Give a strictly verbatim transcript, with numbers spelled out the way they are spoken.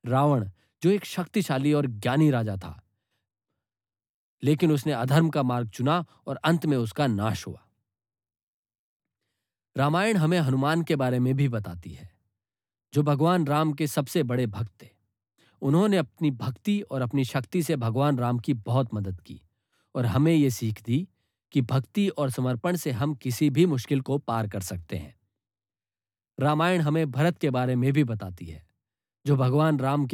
रावण, जो एक शक्तिशाली और ज्ञानी राजा था, लेकिन उसने अधर्म का मार्ग चुना और अंत में उसका नाश हुआ। रामायण हमें हनुमान के बारे में भी बताती है, जो भगवान राम के सबसे बड़े भक्त थे। उन्होंने अपनी भक्ति और अपनी शक्ति से भगवान राम की बहुत मदद की और हमें ये सीख दी कि भक्ति और समर्पण से हम किसी भी मुश्किल को पार कर सकते हैं। रामायण हमें भरत के बारे में भी बताती है, जो भगवान राम